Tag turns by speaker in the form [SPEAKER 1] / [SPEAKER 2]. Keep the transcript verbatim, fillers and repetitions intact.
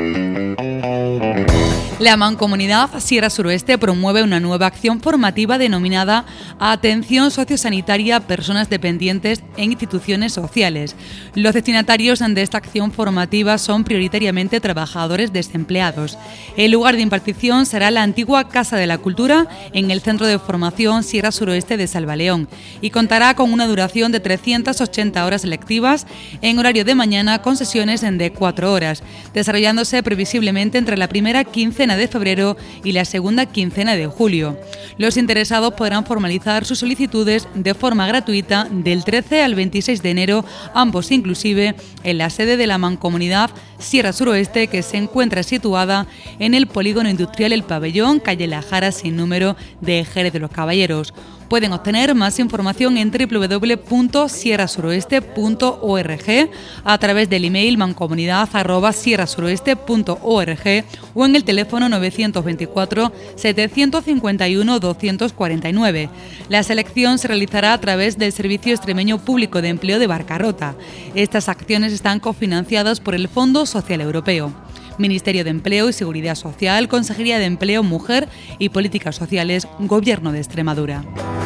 [SPEAKER 1] La Mancomunidad Sierra Suroeste promueve una nueva acción formativa denominada Atención Sociosanitaria a Personas Dependientes en Instituciones Sociales. Los destinatarios de esta acción formativa son prioritariamente trabajadores desempleados. El lugar de impartición será la antigua Casa de la Cultura en el Centro de Formación Sierra Suroeste de Salvaleón y contará con una duración de trescientas ochenta horas lectivas en horario de mañana con sesiones de cuatro horas, desarrollándose previsiblemente entre la primera quincena de febrero y la segunda quincena de julio. Los interesados podrán formalizar sus solicitudes de forma gratuita del trece al veintiséis de enero, ambos inclusive en la sede de la Mancomunidad Sierra Suroeste, que se encuentra situada en el Polígono Industrial El Pabellón, calle La Jara sin número de Jerez de los Caballeros. Pueden obtener más información en doble u doble u doble u punto sierra suroeste punto org, a través del email mancomunidad arroba sierra suroeste punto org o en el teléfono novecientos veinticuatro, setecientos cincuenta y uno, doscientos cuarenta y nueve. La selección se realizará a través del Servicio Extremeño Público de Empleo de Barcarrota. Estas acciones están cofinanciadas por el Fondo Social Europeo. Ministerio de Empleo y Seguridad Social, Consejería de Empleo, Mujer y Políticas Sociales, Gobierno de Extremadura.